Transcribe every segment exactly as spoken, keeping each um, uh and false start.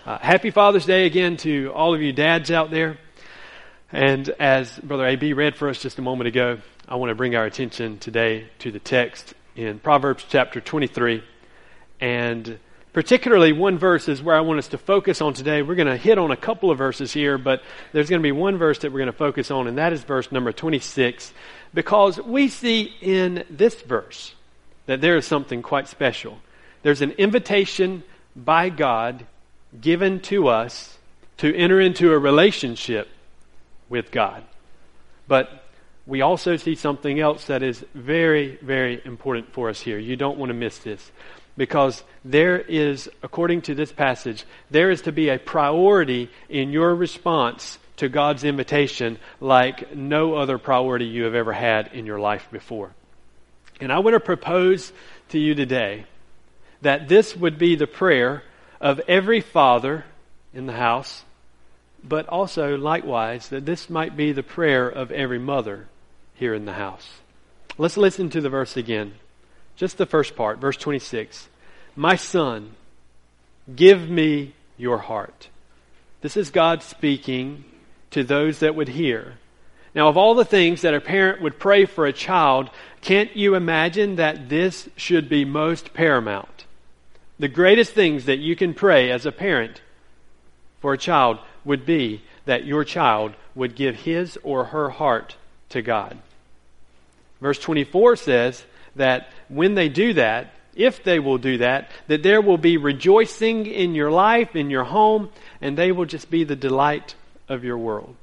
Uh, happy Father's Day again to all of you dads out there. And as Brother A B read for us just a moment ago, I want to bring our attention today to the text in Proverbs chapter twenty-three. And particularly one verse is where I want us to focus on today. We're going to hit on a couple of verses here, but there's going to be one verse that we're going to focus on, and that is verse number twenty-six, because we see in this verse that there is something quite special. There's an invitation by God given to us to enter into a relationship with God. But we also see something else that is very, very important for us here. You don't want to miss this, because there is, according to this passage, there is to be a priority in your response to God's invitation like no other priority you have ever had in your life before. And I want to propose to you today that this would be the prayer of every father in the house, but also likewise that this might be the prayer of every mother here in the house. Let's listen to the verse again. Just the first part, verse twenty-six. My son, give me your heart. This is God speaking to those that would hear. Now, of all the things that a parent would pray for a child, can't you imagine that this should be most paramount? The greatest things that you can pray as a parent for a child would be that your child would give his or her heart to God. Verse twenty-four says that when they do that, if they will do that, that there will be rejoicing in your life, in your home, and they will just be the delight of your world.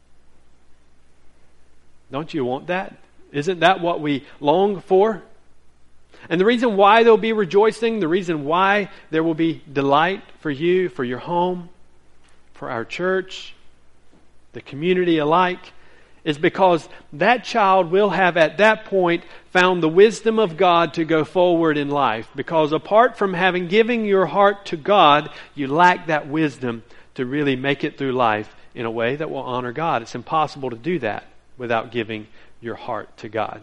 Don't you want that? Isn't that what we long for? And the reason why there will be rejoicing, the reason why there will be delight for you, for your home, for our church, the community alike, is because that child will have at that point found the wisdom of God to go forward in life. Because apart from having given your heart to God, you lack that wisdom to really make it through life in a way that will honor God. It's impossible to do that without giving your heart to God.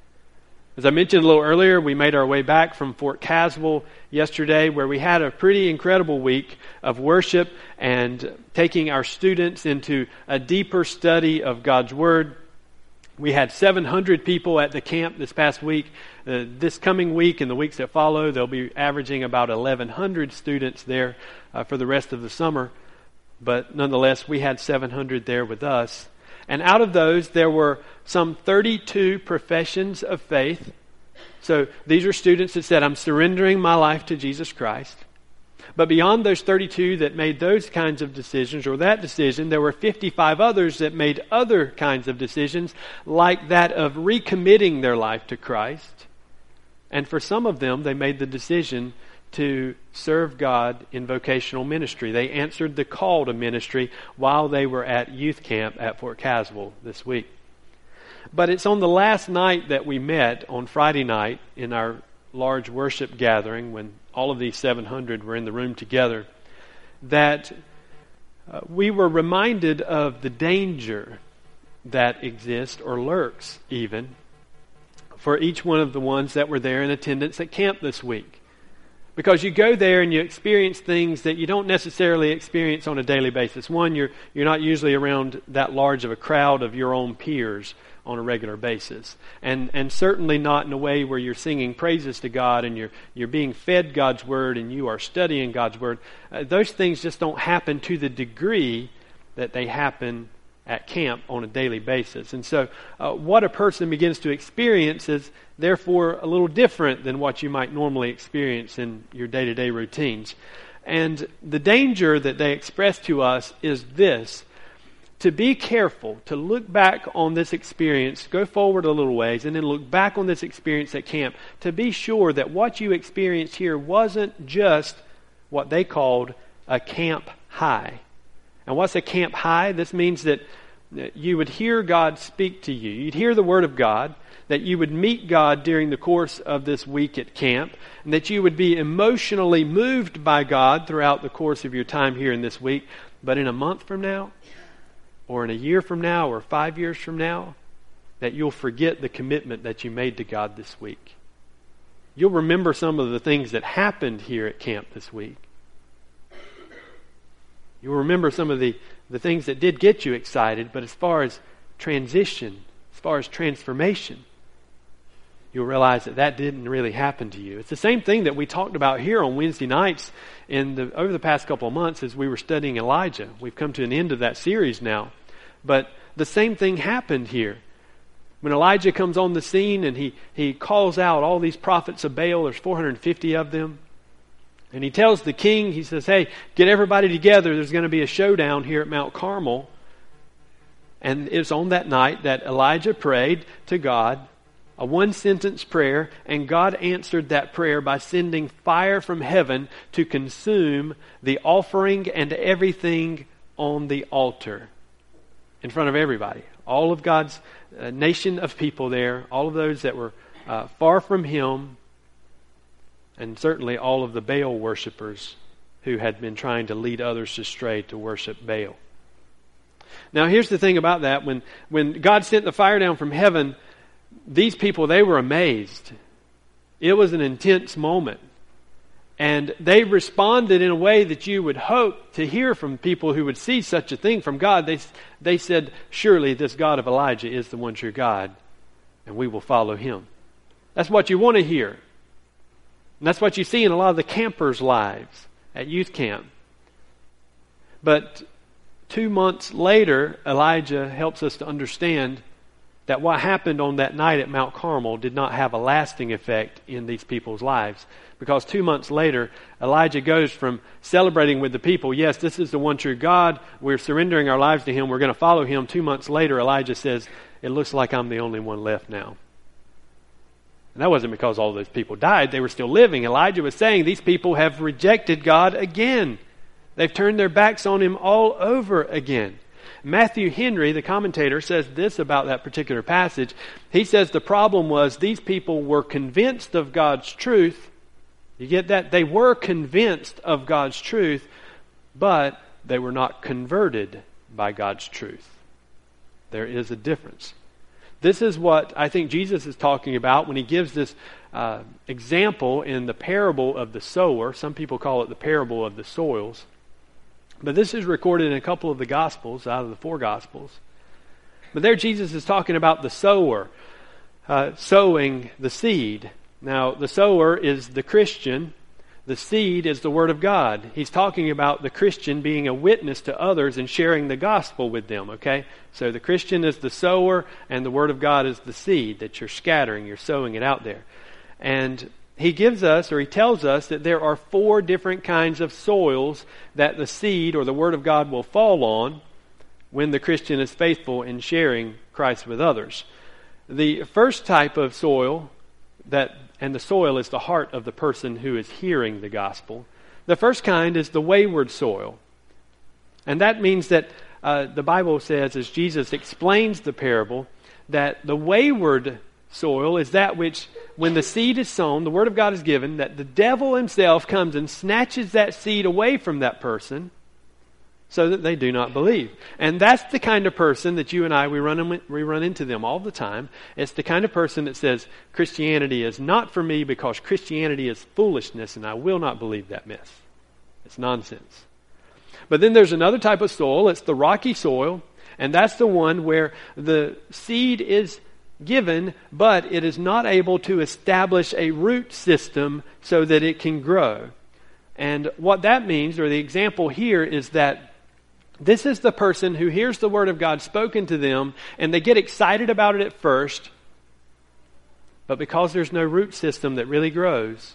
As I mentioned a little earlier, we made our way back from Fort Caswell yesterday, where we had a pretty incredible week of worship and taking our students into a deeper study of God's Word. We had seven hundred people at the camp this past week. Uh, this coming week and the weeks that follow, they'll be averaging about eleven hundred students there uh, for the rest of the summer. But nonetheless, we had seven hundred there with us. And out of those, there were some thirty-two professions of faith. So these are students that said, I'm surrendering my life to Jesus Christ. But beyond those thirty-two that made those kinds of decisions, or that decision, there were fifty-five others that made other kinds of decisions, like that of recommitting their life to Christ. And for some of them, they made the decision to serve God in vocational ministry. They answered the call to ministry while they were at youth camp at Fort Caswell this week. But it's on the last night that we met, on Friday night, in our large worship gathering, when all of these seven hundred were in the room together, that uh, we were reminded of the danger that exists, or lurks even, for each one of the ones that were there in attendance at camp this week. Because you go there and you experience things that you don't necessarily experience on a daily basis. One, you're you're not usually around that large of a crowd of your own peers on a regular basis. And and certainly not in a way where you're singing praises to God and you're you're being fed God's Word and you are studying God's Word. Uh, those things just don't happen to the degree that they happen at camp on a daily basis. And so uh, what a person begins to experience is therefore a little different than what you might normally experience in your day-to-day routines. And the danger that they express to us is this: to be careful, to look back on this experience, go forward a little ways, and then look back on this experience at camp, to be sure that what you experienced here wasn't just what they called a camp high. And what's a camp high? This means that you would hear God speak to you. You'd hear the Word of God, that you would meet God during the course of this week at camp, and that you would be emotionally moved by God throughout the course of your time here in this week. But in a month from now, or in a year from now, or five years from now, that you'll forget the commitment that you made to God this week. You'll remember some of the things that happened here at camp this week. You'll remember some of the, the things that did get you excited, but as far as transition, as far as transformation, you'll realize that that didn't really happen to you. It's the same thing that we talked about here on Wednesday nights in the, over the past couple of months as we were studying Elijah. We've come to an end of that series now. But the same thing happened here. When Elijah comes on the scene and he, he calls out all these prophets of Baal, there's four hundred fifty of them, and he tells the king, he says, hey, get everybody together, there's going to be a showdown here at Mount Carmel. And it's on that night that Elijah prayed to God, a one-sentence prayer, and God answered that prayer by sending fire from heaven to consume the offering and everything on the altar in front of everybody. All of God's uh, nation of people there, all of those that were uh, far from Him, and certainly all of the Baal worshipers who had been trying to lead others astray to worship Baal. Now here's the thing about that. When, when God sent the fire down from heaven, these people, they were amazed. It was an intense moment. And they responded in a way that you would hope to hear from people who would see such a thing from God. They, they said, surely this God of Elijah is the one true God, and we will follow Him. That's what you want to hear. And that's what you see in a lot of the campers' lives at youth camp. But two months later, Elijah helps us to understand that what happened on that night at Mount Carmel did not have a lasting effect in these people's lives. Because two months later, Elijah goes from celebrating with the people, yes, this is the one true God, we're surrendering our lives to Him, we're going to follow Him. Two months later, Elijah says, it looks like I'm the only one left now. And that wasn't because all those people died, they were still living. Elijah was saying, these people have rejected God again. They've turned their backs on Him all over again. Matthew Henry, the commentator, says this about that particular passage. He says the problem was these people were convinced of God's truth. You get that? They were convinced of God's truth, but they were not converted by God's truth. There is a difference. This is what I think Jesus is talking about when He gives this uh, example in the parable of the sower. Some people call it the parable of the soils. But this is recorded in a couple of the Gospels, out of the four Gospels. But there Jesus is talking about the sower, uh, sowing the seed. Now, the sower is the Christian. The seed is the Word of God. He's talking about the Christian being a witness to others and sharing the gospel with them, okay? So the Christian is the sower, and the Word of God is the seed that you're scattering, you're sowing it out there. And He gives us, or He tells us, that there are four different kinds of soils that the seed or the Word of God will fall on when the Christian is faithful in sharing Christ with others. The first type of soil, that, and the soil is the heart of the person who is hearing the gospel. The first kind is the wayward soil. And that means that uh, the Bible says, as Jesus explains the parable, that the wayward soil is that which, when the seed is sown, the Word of God is given, that the devil himself comes and snatches that seed away from that person so that they do not believe. And that's the kind of person that you and I, we run, in, we run into them all the time. It's the kind of person that says, Christianity is not for me because Christianity is foolishness and I will not believe that mess. It's nonsense. But then there's another type of soil. It's the rocky soil. And that's the one where the seed is given, but it is not able to establish a root system so that it can grow. And what that means, or the example here, is that this is the person who hears the Word of God spoken to them, and they get excited about it at first, but because there's no root system that really grows,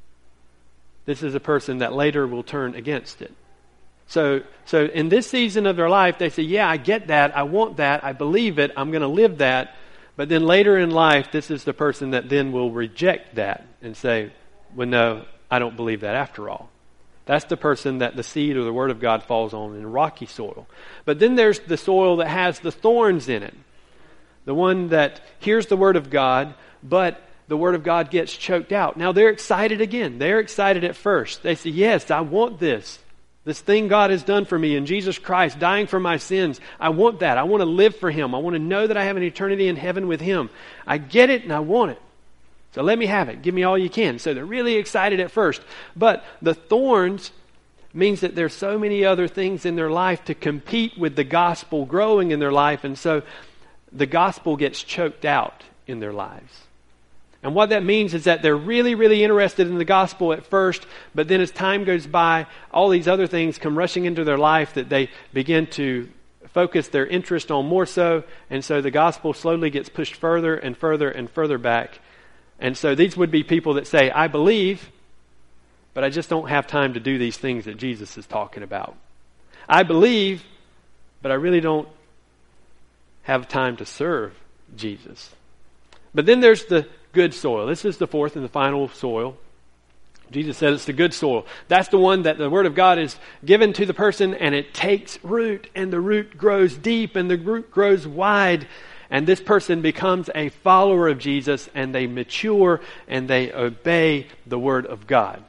this is a person that later will turn against it. So, so in this season of their life, they say, yeah, I get that, I want that, I believe it, I'm going to live that. But then later in life, this is the person that then will reject that and say, well, no, I don't believe that after all. That's the person that the seed or the Word of God falls on in rocky soil. But then there's the soil that has the thorns in it. The one that hears the Word of God, but the Word of God gets choked out. Now they're excited again. They're excited at first. They say, yes, I want this. This thing God has done for me in Jesus Christ, dying for my sins. I want that. I want to live for Him. I want to know that I have an eternity in heaven with Him. I get it and I want it. So let me have it. Give me all you can. So they're really excited at first. But the thorns means that there's so many other things in their life to compete with the gospel growing in their life, and so the gospel gets choked out in their lives. And what that means is that they're really, really interested in the gospel at first, but then as time goes by, all these other things come rushing into their life that they begin to focus their interest on more so, and so the gospel slowly gets pushed further and further and further back. And so these would be people that say, I believe, but I just don't have time to do these things that Jesus is talking about. I believe, but I really don't have time to serve Jesus. But then there's the good soil. This is the fourth and the final soil. Jesus said it's the good soil. That's the one that the Word of God is given to the person, and it takes root, and the root grows deep, and the root grows wide, and this person becomes a follower of Jesus, and they mature, and they obey the Word of God.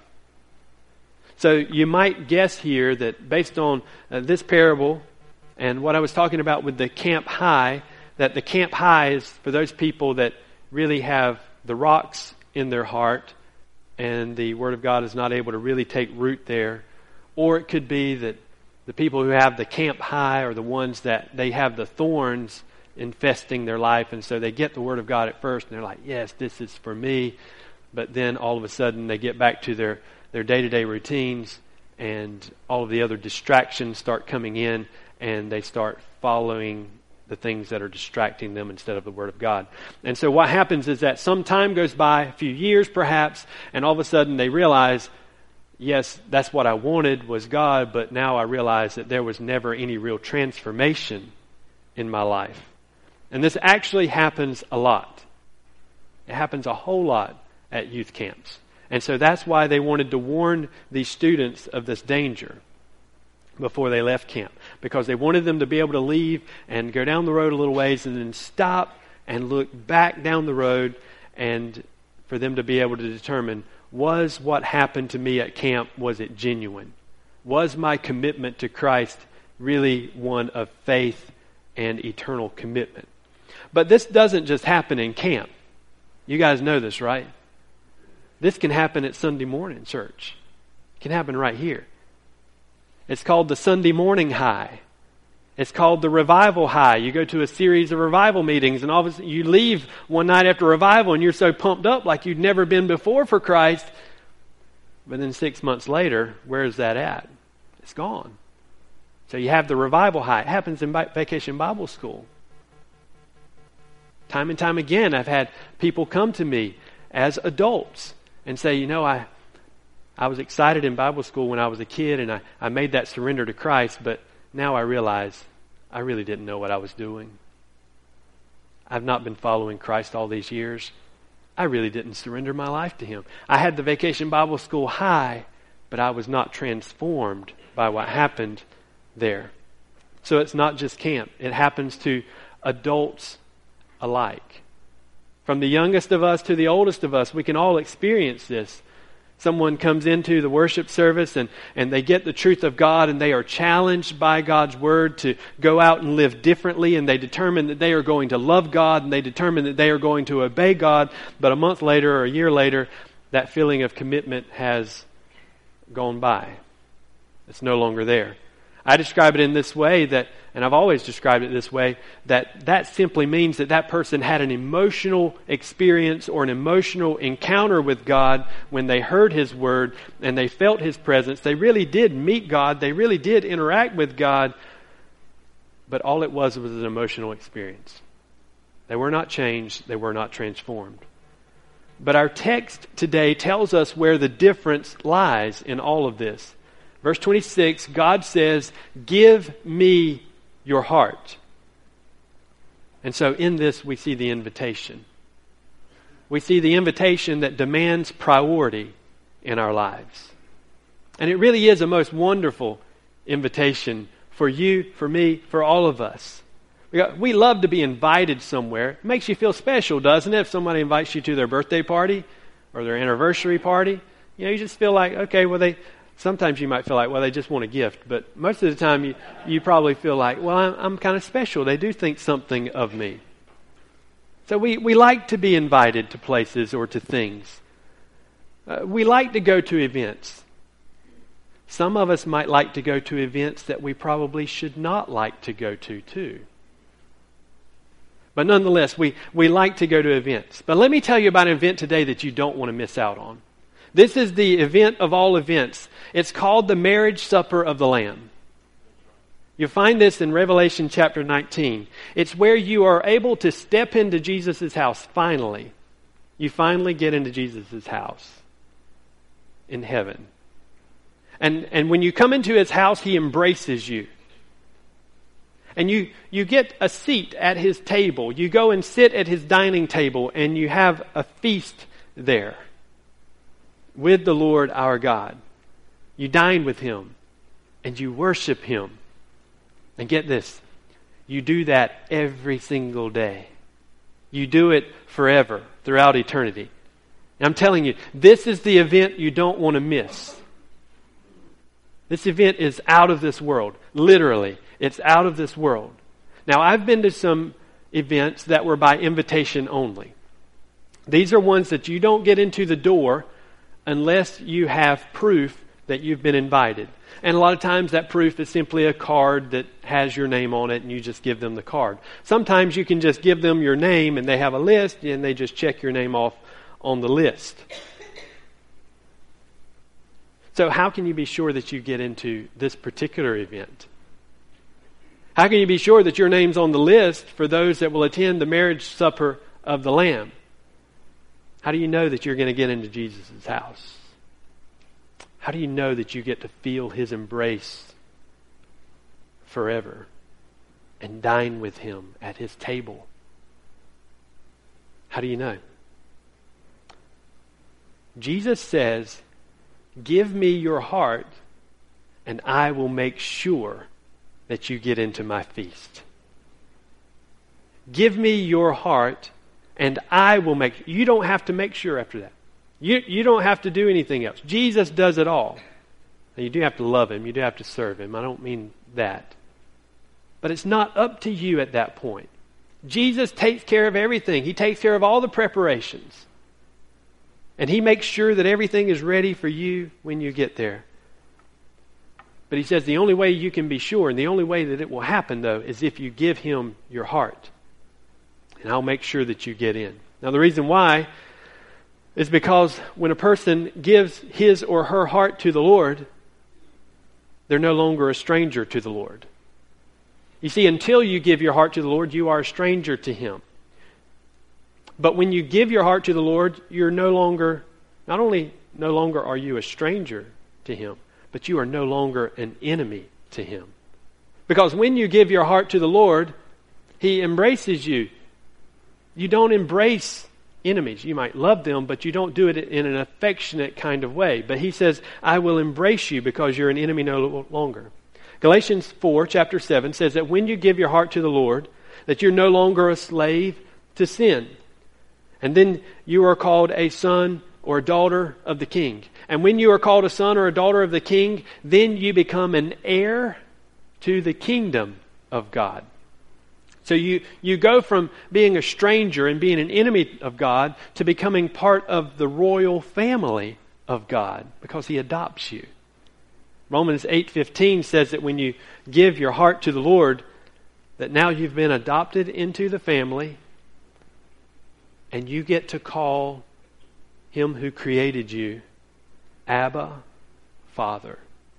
So you might guess here that based on uh, this parable and what I was talking about with the camp high, that the camp high is for those people that really have the rocks in their heart, and the Word of God is not able to really take root there. Or it could be that the people who have the camp high are the ones that they have the thorns infesting their life, and so they get the Word of God at first, and they're like, yes, this is for me. But then all of a sudden they get back to their, their day-to-day routines, and all of the other distractions start coming in, and they start following the things that are distracting them instead of the Word of God. And so what happens is that some time goes by, a few years perhaps, and all of a sudden they realize, yes, that's what I wanted was God, but now I realize that there was never any real transformation in my life. And this actually happens a lot. It happens a whole lot at youth camps. And so that's why they wanted to warn these students of this danger before they left camp, because they wanted them to be able to leave and go down the road a little ways and then stop and look back down the road, and for them to be able to determine, was what happened to me at camp, was it genuine? Was my commitment to Christ really one of faith and eternal commitment? But this doesn't just happen in camp. You guys know this, right? This can happen at Sunday morning church. It can happen right here. It's called the Sunday morning high. It's called the revival high. You go to a series of revival meetings, and all of a sudden you leave one night after revival and you're so pumped up like you'd never been before for Christ. But then six months later, where's that at? It's gone. So you have the revival high. It happens in Vacation Bible School. Time and time again, I've had people come to me as adults and say, you know, I I was excited in Bible school when I was a kid, and I, I made that surrender to Christ, but now I realize I really didn't know what I was doing. I've not been following Christ all these years. I really didn't surrender my life to Him. I had the Vacation Bible School high, but I was not transformed by what happened there. So it's not just camp. It happens to adults alike. From the youngest of us to the oldest of us, we can all experience this. Someone comes into the worship service and, and they get the truth of God, and they are challenged by God's Word to go out and live differently, and they determine that they are going to love God, and they determine that they are going to obey God. But a month later or a year later, that feeling of commitment has gone by. It's no longer there. I describe it in this way, that, and I've always described it this way, that that simply means that that person had an emotional experience or an emotional encounter with God when they heard His Word and they felt His presence. They really did meet God. They really did interact with God. But all it was was an emotional experience. They were not changed. They were not transformed. But our text today tells us where the difference lies in all of this. Verse twenty-six, God says, "Give me your heart." And so in this we see the invitation. We see the invitation that demands priority in our lives. And it really is a most wonderful invitation for you, for me, for all of us. We, got, we love to be invited somewhere. It makes you feel special, doesn't it? If somebody invites you to their birthday party or their anniversary party, you know, you just feel like, okay, well, they... Sometimes you might feel like, well, they just want a gift. But most of the time you, you probably feel like, well, I'm, I'm kind of special. They do think something of me. So we, we like to be invited to places or to things. Uh, we like to go to events. some of us might like to go to events that we probably should not like to go to too. But nonetheless, we, we like to go to events. But let me tell you about an event today that you don't want to miss out on. This is the event of all events. It's called the marriage supper of the Lamb. You'll find this in Revelation chapter nineteen. It's where you are able to step into Jesus' house finally. You finally get into Jesus' house in heaven. And, and when you come into His house, He embraces you. And you, you get a seat at His table. You go and sit at His dining table and you have a feast there with the Lord our God. You dine with Him and you worship Him. And get this, you do that every single day. You do it forever, throughout eternity. And I'm telling you, this is the event you don't want to miss. This event is out of this world. Literally, it's out of this world. Now, I've been to some events that were by invitation only. These are ones that you don't get into the door unless you have proof that you've been invited. And a lot of times that proof is simply a card that has your name on it and you just give them the card. Sometimes you can just give them your name and they have a list and they just check your name off on the list. So how can you be sure that you get into this particular event? How can you be sure that your name's on the list for those that will attend the marriage supper of the Lamb? How do you know that you're going to get into Jesus' house? How do you know that you get to feel His embrace forever and dine with Him at His table? How do you know? Jesus says, "Give me your heart and I will make sure that you get into my feast." Give me your heart and I will make... You don't have to make sure after that. You, you don't have to do anything else. Jesus does it all. Now, you do have to love Him. You do have to serve Him. I don't mean that. But it's not up to you at that point. Jesus takes care of everything. He takes care of all the preparations. And He makes sure that everything is ready for you when you get there. But He says the only way you can be sure and the only way that it will happen, though, is if you give Him your heart. And I'll make sure that you get in. Now, the reason why is because when a person gives his or her heart to the Lord, they're no longer a stranger to the Lord. You see, until you give your heart to the Lord, you are a stranger to Him. But when you give your heart to the Lord, you're no longer, not only no longer are you a stranger to Him, but you are no longer an enemy to Him. Because when you give your heart to the Lord, He embraces you. You don't embrace enemies. You might love them, but you don't do it in an affectionate kind of way. But He says, I will embrace you because you're an enemy no longer. Galatians four, chapter seven says that when you give your heart to the Lord, that you're no longer a slave to sin. And then you are called a son or a daughter of the King. And when you are called a son or a daughter of the King, then you become an heir to the kingdom of God. So you, you go from being a stranger and being an enemy of God to becoming part of the royal family of God because He adopts you. Romans eight fifteen says that when you give your heart to the Lord, that now you've been adopted into the family and you get to call Him who created you Abba, Father.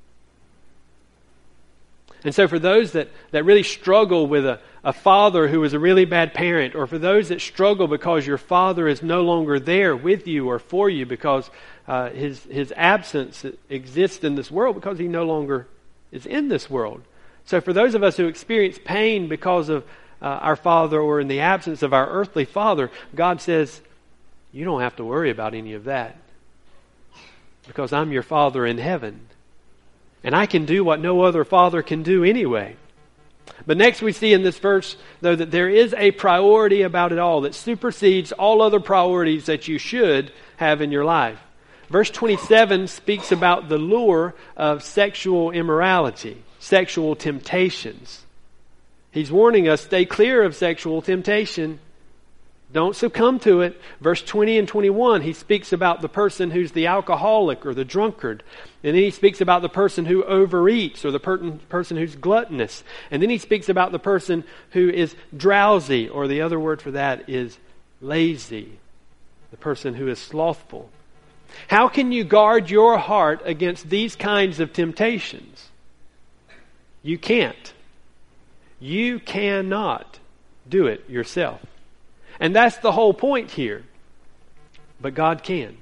And so for those that, that really struggle with a, a father who is a really bad parent, or for those that struggle because your father is no longer there with you or for you because uh, his, his absence exists in this world because He no longer is in this world. So for those of us who experience pain because of uh, our father or in the absence of our earthly father, God says, you don't have to worry about any of that because I'm your Father in heaven. And I can do what no other father can do anyway. But next we see in this verse, though, that there is a priority about it all that supersedes all other priorities that you should have in your life. Verse twenty-seven speaks about the lure of sexual immorality, sexual temptations. He's warning us, stay clear of sexual temptation. Don't succumb to it. Verse twenty and twenty-one, he speaks about the person who's the alcoholic or the drunkard. And then he speaks about the person who overeats or the per- person who's gluttonous. And then he speaks about the person who is drowsy, or the other word for that is lazy. The person who is slothful. How can you guard your heart against these kinds of temptations? You can't. You cannot do it yourself. And that's the whole point here. But God can.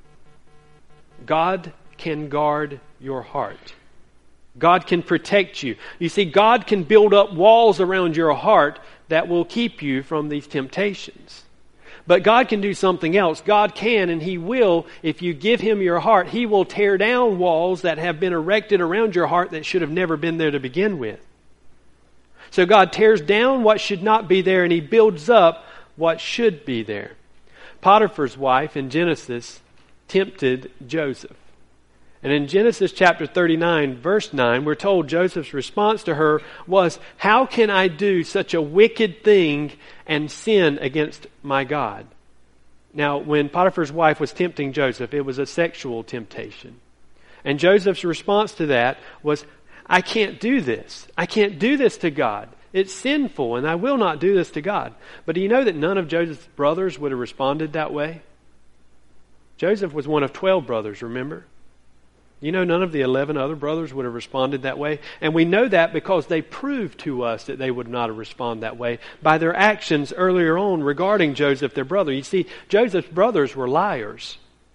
God can guard your heart. God can protect you. You see, God can build up walls around your heart that will keep you from these temptations. But God can do something else. God can, and He will, if you give Him your heart, He will tear down walls that have been erected around your heart that should have never been there to begin with. So God tears down what should not be there, and He builds up what should be there. Potiphar's wife in Genesis tempted Joseph. And in Genesis chapter thirty-nine, verse nine, we're told Joseph's response to her was, "How can I do such a wicked thing and sin against my God?" Now, when Potiphar's wife was tempting Joseph, it was a sexual temptation. And Joseph's response to that was, "I can't do this. I can't do this to God. It's sinful, and I will not do this to God." But do you know that none of Joseph's brothers would have responded that way? Joseph was one of twelve brothers, remember? You know, none of the eleven other brothers would have responded that way. And we know that because they proved to us that they would not have responded that way by their actions earlier on regarding Joseph, their brother. You see, Joseph's brothers were liars.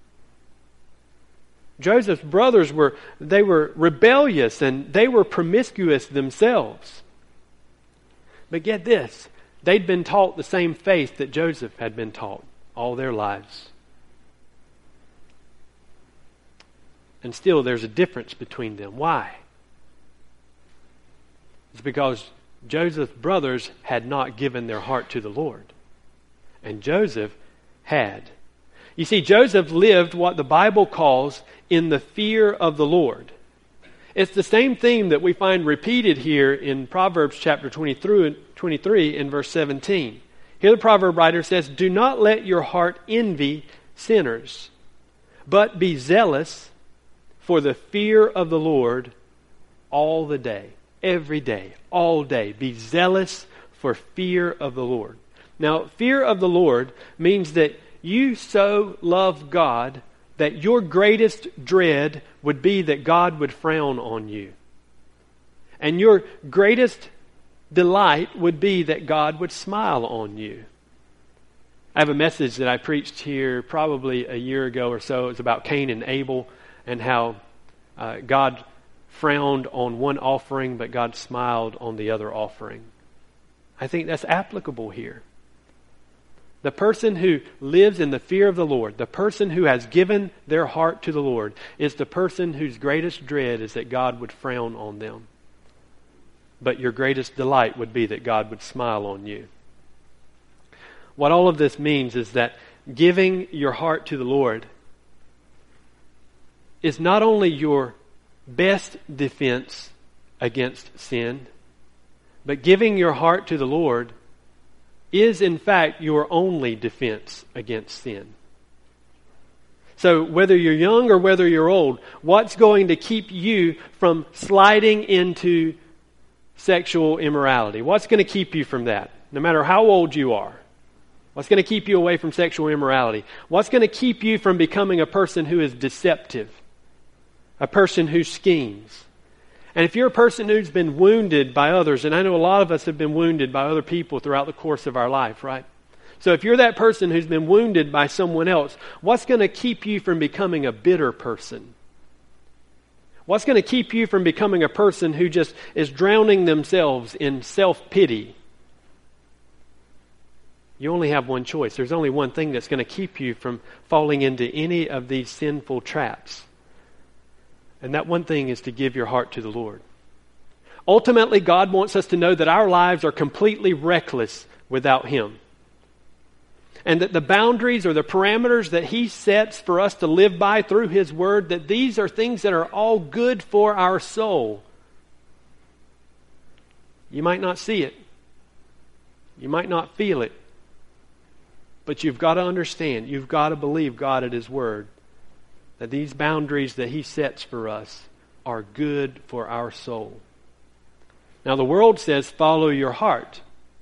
Joseph's brothers were, they were rebellious and they were promiscuous themselves. But get this, they'd been taught the same faith that Joseph had been taught all their lives. And still there's a difference between them. Why? It's because Joseph's brothers had not given their heart to the Lord. And Joseph had. You see, Joseph lived what the Bible calls in the fear of the Lord. It's the same theme that we find repeated here in Proverbs chapter twenty-three in verse seventeen. Here the proverb writer says, "Do not let your heart envy sinners, but be zealous for the fear of the Lord all the day." Every day, all day. Be zealous for fear of the Lord. Now, fear of the Lord means that you so love God that your greatest dread would be that God would frown on you. And your greatest delight would be that God would smile on you. I have a message that I preached here probably a year ago or so. It was about Cain and Abel and how uh, God frowned on one offering, but God smiled on the other offering. I think that's applicable here. The person who lives in the fear of the Lord, the person who has given their heart to the Lord, is the person whose greatest dread is that God would frown on them. But your greatest delight would be that God would smile on you. What all of this means is that giving your heart to the Lord is not only your best defense against sin, but giving your heart to the Lord is in fact your only defense against sin. So whether you're young or whether you're old, what's going to keep you from sliding into sexual immorality? What's going to keep you from that? No matter how old you are. What's going to keep you away from sexual immorality? What's going to keep you from becoming a person who is deceptive? A person who schemes? And if you're a person who's been wounded by others, and I know a lot of us have been wounded by other people throughout the course of our life, right? So if you're that person who's been wounded by someone else, what's going to keep you from becoming a bitter person? What's going to keep you from becoming a person who just is drowning themselves in self-pity? You only have one choice. There's only one thing that's going to keep you from falling into any of these sinful traps. And that one thing is to give your heart to the Lord. Ultimately, God wants us to know that our lives are completely reckless without Him. And that the boundaries or the parameters that He sets for us to live by through His Word, that these are things that are all good for our soul. You might not see it. You might not feel it. But you've got to understand, you've got to believe God at His Word, that these boundaries that He sets for us are good for our soul. Now the world says, follow your heart.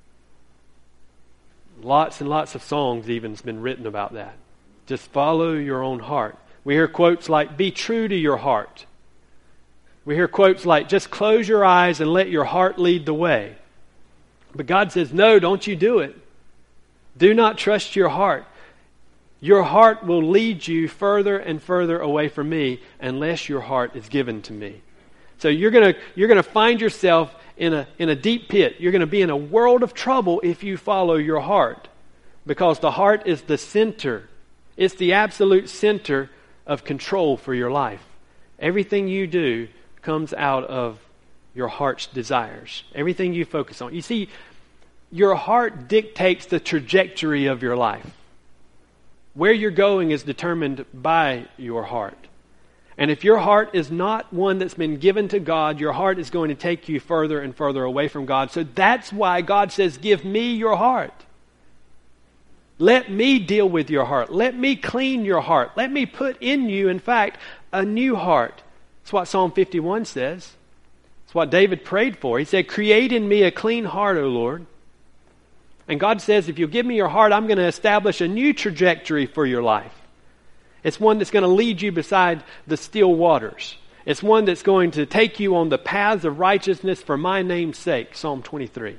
Lots and lots of songs even has been written about that. Just follow your own heart. We hear quotes like, be true to your heart. We hear quotes like, just close your eyes and let your heart lead the way. But God says, no, don't you do it. Do not trust your heart. Your heart will lead you further and further away from me unless your heart is given to me. So you're going to you're going to find yourself in a in a deep pit. You're going to be in a world of trouble if you follow your heart, because the heart is the center. It's the absolute center of control for your life. Everything you do comes out of your heart's desires. Everything you focus on. You see, your heart dictates the trajectory of your life. Where you're going is determined by your heart. And if your heart is not one that's been given to God, your heart is going to take you further and further away from God. So that's why God says, give me your heart. Let me deal with your heart. Let me clean your heart. Let me put in you, in fact, a new heart. That's what Psalm fifty-one says. It's what David prayed for. He said, create in me a clean heart, O Lord. And God says, if you give me your heart, I'm going to establish a new trajectory for your life. It's one that's going to lead you beside the still waters. It's one that's going to take you on the paths of righteousness for my name's sake. Psalm twenty-three.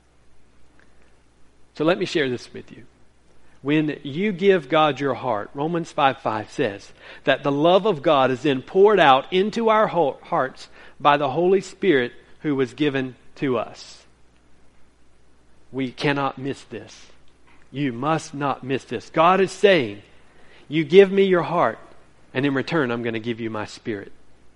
So let me share this with you. When you give God your heart, Romans five five says that the love of God is then poured out into our hearts by the Holy Spirit who was given to us. We cannot miss this. You must not miss this. God is saying, you give me your heart, and in return, I'm going to give you my spirit.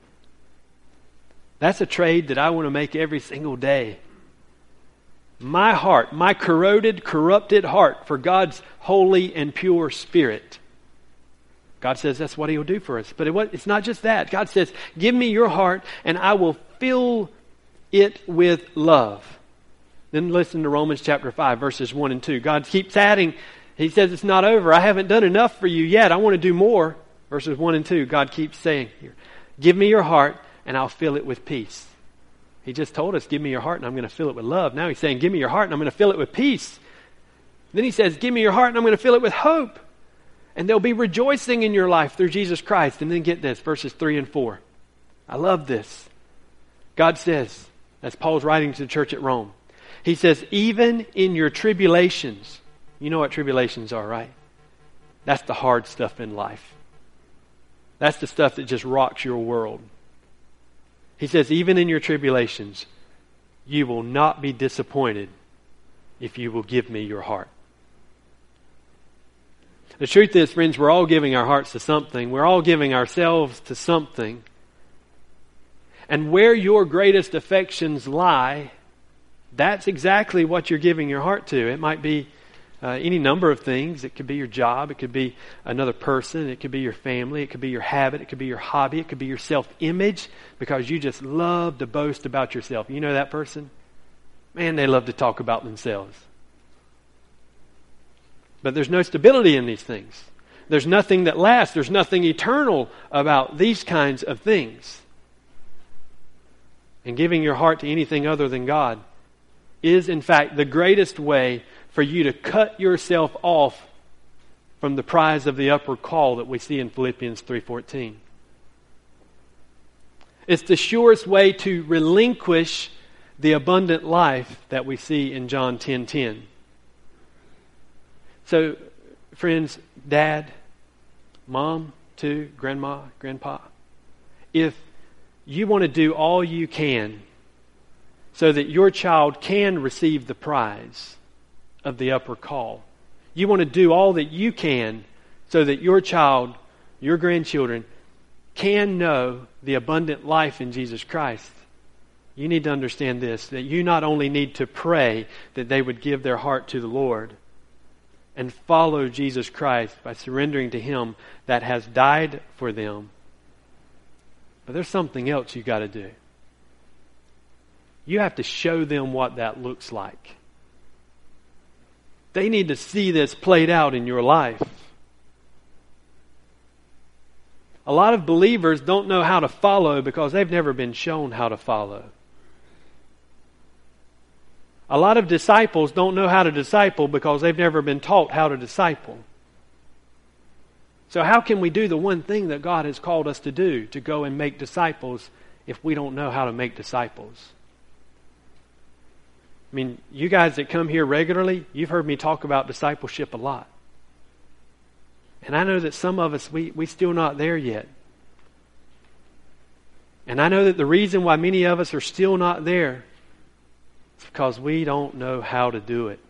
That's a trade that I want to make every single day. My heart, my corroded, corrupted heart for God's holy and pure spirit. God says that's what He'll do for us. But it, it's not just that. God says, give me your heart, and I will fill it with love. Then listen to Romans chapter five, verses one and two. God keeps adding. He says, it's not over. I haven't done enough for you yet. I want to do more. Verses one and two, God keeps saying here, give me your heart and I'll fill it with peace. He just told us, give me your heart and I'm going to fill it with love. Now He's saying, give me your heart and I'm going to fill it with peace. Then He says, give me your heart and I'm going to fill it with hope. And there'll be rejoicing in your life through Jesus Christ. And then get this, verses three and four. I love this. God says, as Paul's writing to the church at Rome, He says, even in your tribulations, you know what tribulations are, right? That's the hard stuff in life. That's the stuff that just rocks your world. He says, even in your tribulations, you will not be disappointed if you will give me your heart. The truth is, friends, we're all giving our hearts to something. We're all giving ourselves to something. And where your greatest affections lie, that's exactly what you're giving your heart to. It might be uh, any number of things. It could be your job. It could be another person. It could be your family. It could be your habit. It could be your hobby. It could be your self-image, because you just love to boast about yourself. You know that person? Man, they love to talk about themselves. But there's no stability in these things. There's nothing that lasts. There's nothing eternal about these kinds of things. And giving your heart to anything other than God is, in fact, the greatest way for you to cut yourself off from the prize of the upward call that we see in Philippians three fourteen. It's the surest way to relinquish the abundant life that we see in John ten ten. So, friends, Dad, Mom, too, Grandma, Grandpa, if you want to do all you can so that your child can receive the prize of the upward call, you want to do all that you can so that your child, your grandchildren, can know the abundant life in Jesus Christ, you need to understand this, that you not only need to pray that they would give their heart to the Lord and follow Jesus Christ by surrendering to Him that has died for them, but there's something else you got to do. You have to show them what that looks like. They need to see this played out in your life. A lot of believers don't know how to follow because they've never been shown how to follow. A lot of disciples don't know how to disciple because they've never been taught how to disciple. So how can we do the one thing that God has called us to do, to go and make disciples, if we don't know how to make disciples? I mean, you guys that come here regularly, you've heard me talk about discipleship a lot. And I know that some of us, we, we still not there yet. And I know that the reason why many of us are still not there is because we don't know how to do it.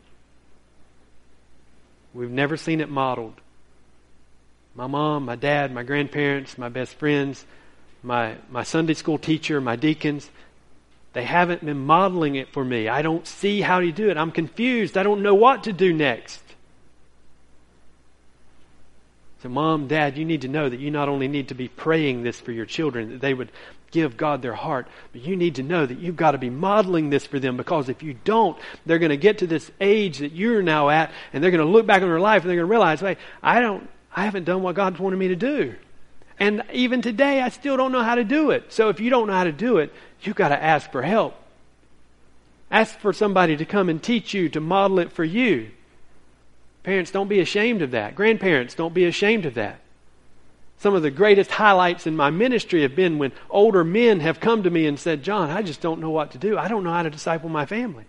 We've never seen it modeled. My mom, my dad, my grandparents, my best friends, my, my Sunday school teacher, my deacons, they haven't been modeling it for me. I don't see how to do it. I'm confused. I don't know what to do next. So Mom, Dad, you need to know that you not only need to be praying this for your children, that they would give God their heart, but you need to know that you've got to be modeling this for them, because if you don't, they're going to get to this age that you're now at, and they're going to look back on their life and they're going to realize, wait, I don't, I haven't done what God's wanted me to do. And even today, I still don't know how to do it. So if you don't know how to do it, you've got to ask for help. Ask for somebody to come and teach you, to model it for you. Parents, don't be ashamed of that. Grandparents, don't be ashamed of that. Some of the greatest highlights in my ministry have been when older men have come to me and said, John, I just don't know what to do. I don't know how to disciple my family.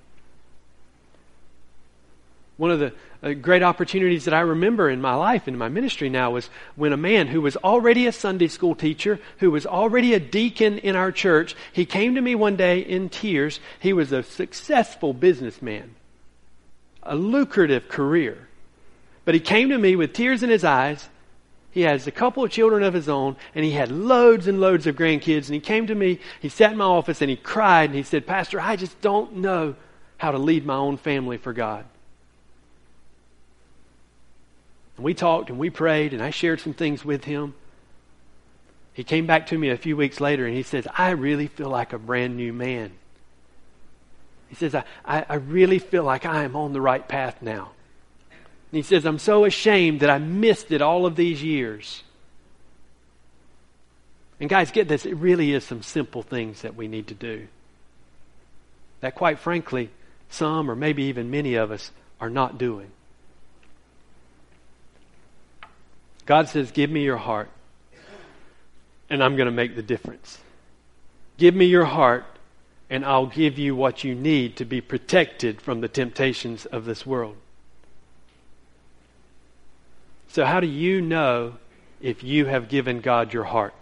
One of the uh, great opportunities that I remember in my life, in my ministry now, was when a man who was already a Sunday school teacher, who was already a deacon in our church, he came to me one day in tears. He was a successful businessman, a lucrative career. But he came to me with tears in his eyes. He has a couple of children of his own, and he had loads and loads of grandkids. And he came to me, he sat in my office, and he cried, and he said, Pastor, I just don't know how to lead my own family for God. And we talked and we prayed, and I shared some things with him. He came back to me a few weeks later, and he says, I really feel like a brand new man. He says, I, I, I really feel like I am on the right path now. And he says, I'm so ashamed that I missed it all of these years. And guys, get this, it really is some simple things that we need to do, that quite frankly, some or maybe even many of us are not doing. God says, give me your heart, and I'm going to make the difference. Give me your heart, and I'll give you what you need to be protected from the temptations of this world. So how do you know if you have given God your heart?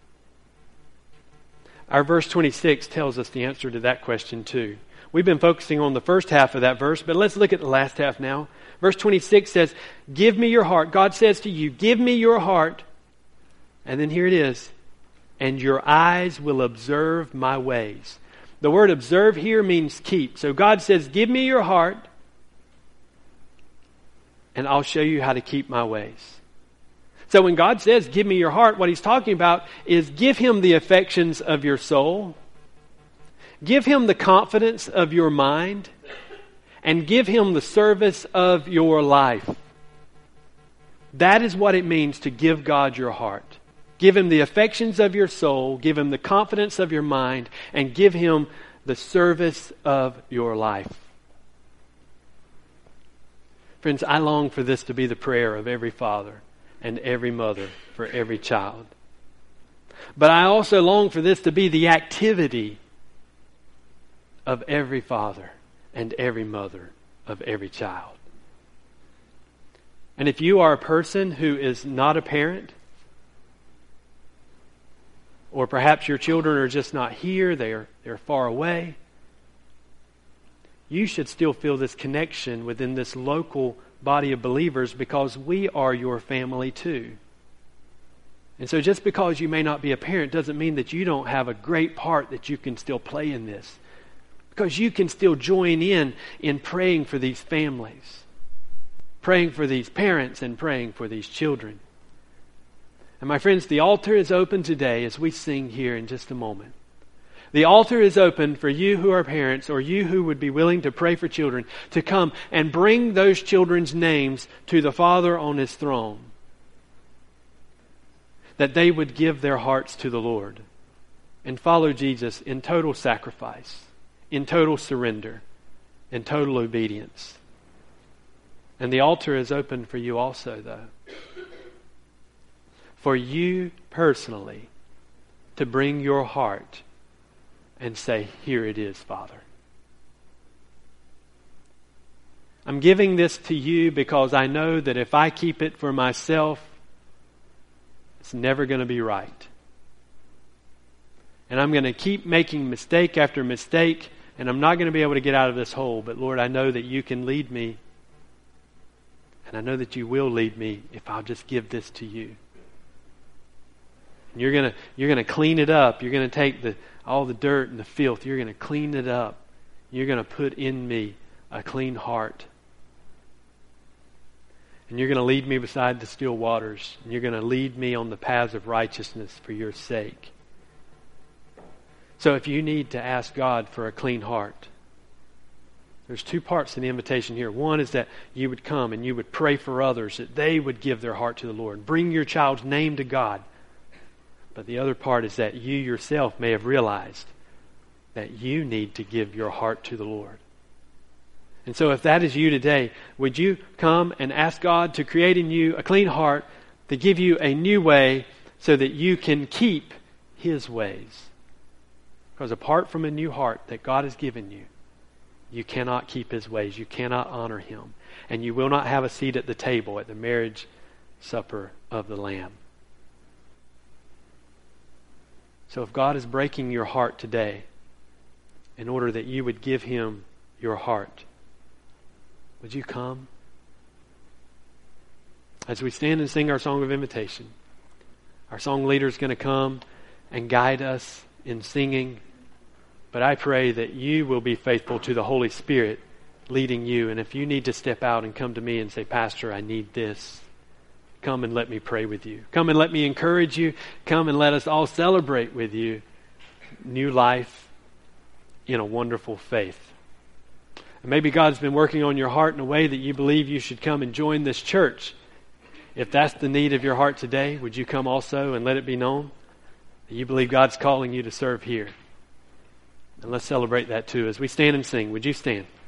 Our verse twenty-six tells us the answer to that question too. We've been focusing on the first half of that verse, but let's look at the last half now. Verse twenty-six says, give me your heart. God says to you, give me your heart. And then here it is, and your eyes will observe my ways. The word observe here means keep. So God says, give me your heart, and I'll show you how to keep my ways. So when God says, give me your heart, what he's talking about is give him the affections of your soul, give him the confidence of your mind, and give him the service of your life. That is what it means to give God your heart. Give him the affections of your soul, give him the confidence of your mind, and give him the service of your life. Friends, I long for this to be the prayer of every father and every mother for every child. But I also long for this to be the activity of every father and every mother of every child. And if you are a person who is not a parent, or perhaps your children are just not here, they are, they're far away, you should still feel this connection within this local body of believers, because we are your family too. And so just because you may not be a parent doesn't mean that you don't have a great part that you can still play in this. Because you can still join in in praying for these families, praying for these parents, and praying for these children. And my friends, the altar is open today as we sing here in just a moment. The altar is open for you who are parents or you who would be willing to pray for children to come and bring those children's names to the Father on His throne. That they would give their hearts to the Lord and follow Jesus in total sacrifice, in total surrender, in total obedience. And the altar is open for you also, though. For you personally to bring your heart and say, here it is, Father. I'm giving this to you because I know that if I keep it for myself, it's never going to be right. And I'm going to keep making mistake after mistake, and I'm not going to be able to get out of this hole. But Lord, I know that you can lead me. And I know that you will lead me if I'll just give this to you. And you're going to you're going to clean it up. You're going to take the all the dirt and the filth. You're going to clean it up. You're going to put in me a clean heart. And you're going to lead me beside the still waters. And you're going to lead me on the paths of righteousness for your sake. So if you need to ask God for a clean heart, there's two parts to the invitation here. One is that you would come and you would pray for others, that they would give their heart to the Lord. Bring your child's name to God. But the other part is that you yourself may have realized that you need to give your heart to the Lord. And so if that is you today, would you come and ask God to create in you a clean heart, to give you a new way so that you can keep His ways? Because apart from a new heart that God has given you, you cannot keep His ways. You cannot honor Him. And you will not have a seat at the table at the marriage supper of the Lamb. So if God is breaking your heart today in order that you would give Him your heart, would you come? As we stand and sing our song of invitation, our song leader is going to come and guide us in singing. But I pray that you will be faithful to the Holy Spirit leading you. And if you need to step out and come to me and say, Pastor, I need this, come and let me pray with you. Come and let me encourage you. Come and let us all celebrate with you new life in a wonderful faith. And maybe God's been working on your heart in a way that you believe you should come and join this church. If that's the need of your heart today, would you come also and let it be known that you believe God's calling you to serve here? And let's celebrate that too as we stand and sing. Would you stand?